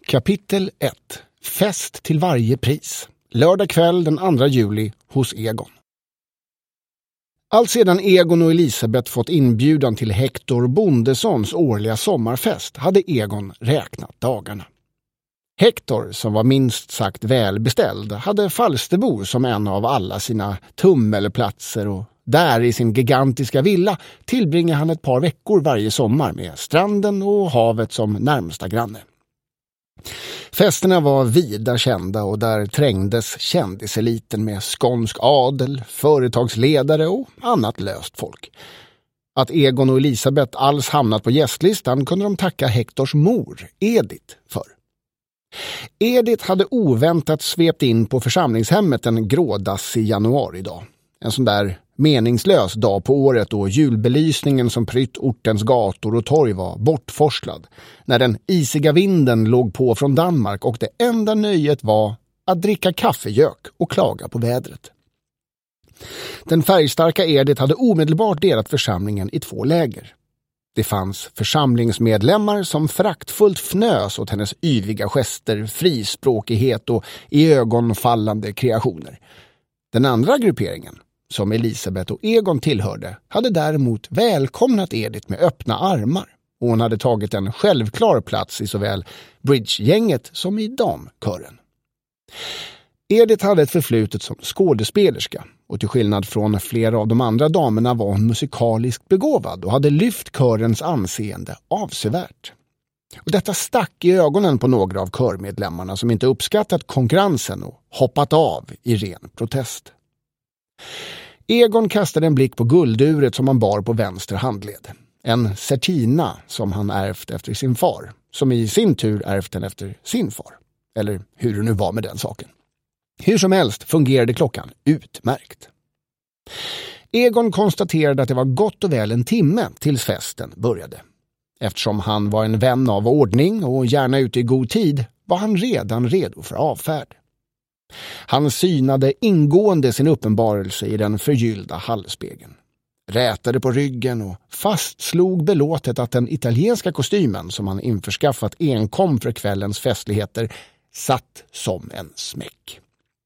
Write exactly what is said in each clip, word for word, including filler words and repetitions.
Kapitel ett. Fest till varje pris. Lördag kväll den andra juli hos Egon. Allt sedan Egon och Elisabeth fått inbjudan till Hector Bondessons årliga sommarfest hade Egon räknat dagarna. Hector, som var minst sagt välbeställd, hade Falsterbo som en av alla sina tummelplatser, och där i sin gigantiska villa tillbringade han ett par veckor varje sommar med stranden och havet som närmsta granne. Festerna var vida kända och där trängdes kändiseliten med skånsk adel, företagsledare och annat löst folk. Att Egon och Elisabeth alls hamnat på gästlistan kunde de tacka Hectors mor, Edith, för. Edith hade oväntat svept in på församlingshemmet en grådassig januaridag. En sån där meningslös dag på året då julbelysningen som prytt ortens gator och torg var bortforslad. När den isiga vinden låg på från Danmark och det enda nöjet var att dricka kaffegök och klaga på vädret. Den färgstarka Edith hade omedelbart delat församlingen i två läger. Det fanns församlingsmedlemmar som föraktfullt fnös åt hennes yviga gester, frispråkighet och iögonfallande kreationer. Den andra grupperingen, som Elisabeth och Egon tillhörde, hade däremot välkomnat Edith med öppna armar, och hon hade tagit en självklar plats i såväl bridgegänget som i damkören. Edith hade ett förflutet som skådespelerska, och till skillnad från flera av de andra damerna var hon musikaliskt begåvad och hade lyft körens anseende avsevärt. Och detta stack i ögonen på några av körmedlemmarna som inte uppskattat konkurrensen och hoppat av i ren protest. Egon kastade en blick på gulduret som han bar på vänster handled. En certina som han ärvt efter sin far, som i sin tur ärvt den efter sin far. Eller hur det nu var med den saken. Hur som helst fungerade klockan utmärkt. Egon konstaterade att det var gott och väl en timme tills festen började. Eftersom han var en vän av ordning och gärna ute i god tid var han redan redo för avfärd. Han synade ingående sin uppenbarelse i den förgyllda hallspegeln. Rätade på ryggen och fastslog belåtet att den italienska kostymen som han införskaffat enkom för kvällens festligheter satt som en smäck.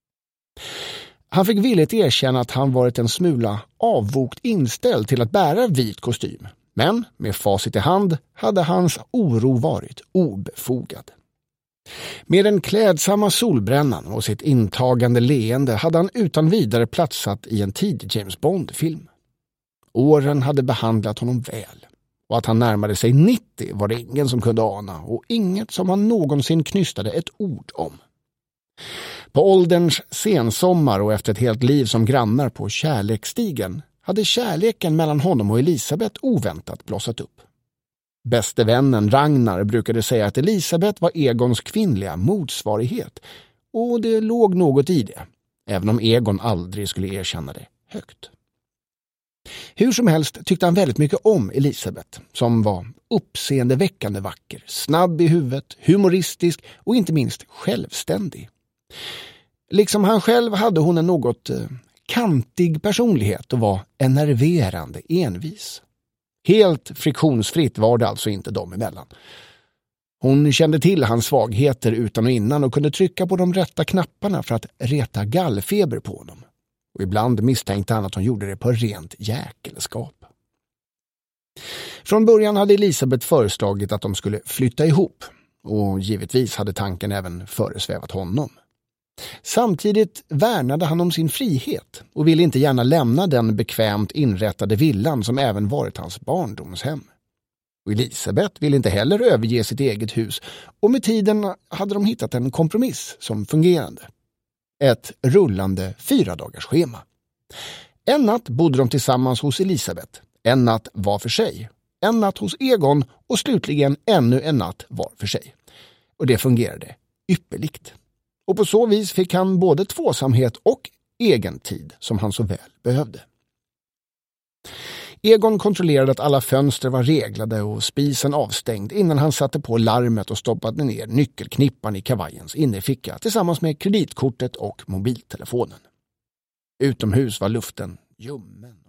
Han fick villigt erkänna att han varit en smula avvokt inställd till att bära vit kostym. Men med facit i hand hade hans oro varit obefogad. Med den klädsamma solbrännan och sitt intagande leende hade han utan vidare platsat i en tidig James Bond-film. Åren hade behandlat honom väl, och att han närmade sig nittio var det ingen som kunde ana, och inget som han någonsin knystade ett ord om. På ålderns sensommar och efter ett helt liv som grannar på kärleksstigen hade kärleken mellan honom och Elisabeth oväntat blossat upp. Bäste vännen Ragnar brukade säga att Elisabeth var Egons kvinnliga motsvarighet, och det låg något i det, även om Egon aldrig skulle erkänna det högt. Hur som helst tyckte han väldigt mycket om Elisabeth, som var uppseendeväckande vacker, snabb i huvudet, humoristisk och inte minst självständig. Liksom han själv hade hon en något eh, kantig personlighet och var enerverande envis. Helt friktionsfritt var det alltså inte dem emellan. Hon kände till hans svagheter utan och innan och kunde trycka på de rätta knapparna för att reta gallfeber på honom. Och ibland misstänkte han att hon gjorde det på rent jäkelskap. Från början hade Elisabeth föreslagit att de skulle flytta ihop, och givetvis hade tanken även föresvävat honom. Samtidigt värnade han om sin frihet och ville inte gärna lämna den bekvämt inrättade villan som även varit hans barndomshem. Och Elisabeth ville inte heller överge sitt eget hus, och med tiden hade de hittat en kompromiss som fungerande. Ett rullande fyra dagars schema. En natt bodde de tillsammans hos Elisabeth, en natt var för sig, en natt hos Egon och slutligen ännu en natt var för sig. Och det fungerade ypperligt. Och på så vis fick han både tvåsamhet och egen tid som han så väl behövde. Egon kontrollerade att alla fönster var reglade och spisen avstängd innan han satte på larmet och stoppade ner nyckelknippan i kavajens innerficka tillsammans med kreditkortet och mobiltelefonen. Utomhus var luften ljummen